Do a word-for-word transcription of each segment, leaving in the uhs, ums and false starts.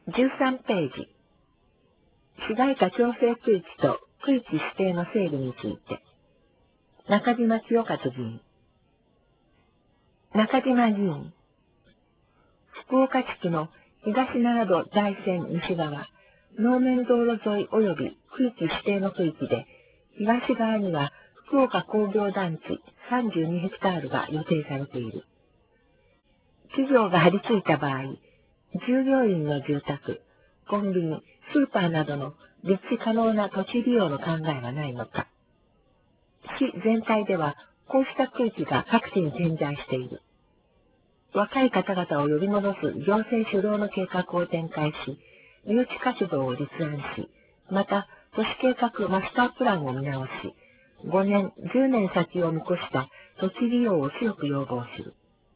じゅうさんページ。市街化調整区域と区域指定の整備について。中島清勝議員。中島議員。福岡地区の東奈良土大線西側、能面道路沿い及び区域指定の区域で、東側には福岡工業団地さんじゅうにヘクタールが予定されている。企業が張り付いた場合、従業員の住宅、コンビニ、スーパーなどの立地可能な土地利用の考えはないのか。市全体ではこうした区域が各地に点在している。若い方々を呼び戻す行政主導の計画を展開し、誘致活動を立案し、また都市計画マスタープランを見直し、ごねん、じゅうねん先を見越した土地利用を強く要望する。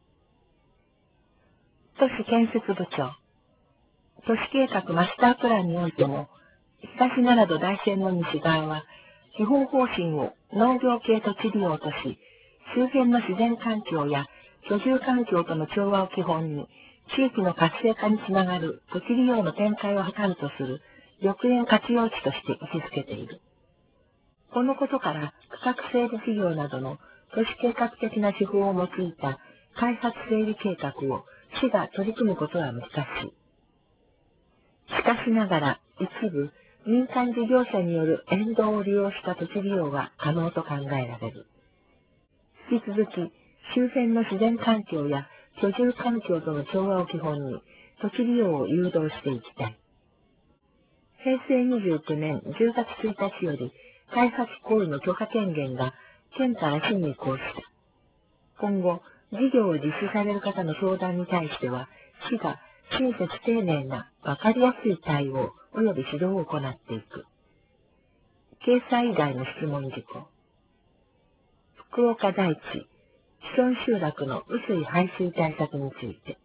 都市建設部長。都市計画マスタープランにおいても、東奈良土大線の西側は、基本方針を農業系土地利用とし、周辺の自然環境や居住環境との調和を基本に、地域の活性化につながる土地利用の展開を図るとする緑園活用地として位置づけている。このことから、区画整備事業などの都市計画的な手法を用いた開発整備計画を市が取り組むことは難しい。しかしながら、一部、民間事業者による沿道を利用した土地利用は可能と考えられる。引き続き、周辺の自然環境や居住環境との調和を基本に、土地利用を誘導していきたい。へいせいにじゅうきゅうねんじゅうがつついたちより、開発行為の許可権限が県から市に移行した。今後、事業を実施される方の相談に対しては、市が親切丁寧な分かりやすい対応及び指導を行っていく。掲載以外の質問事項。福岡第一、既存集落の雨水排水対策について。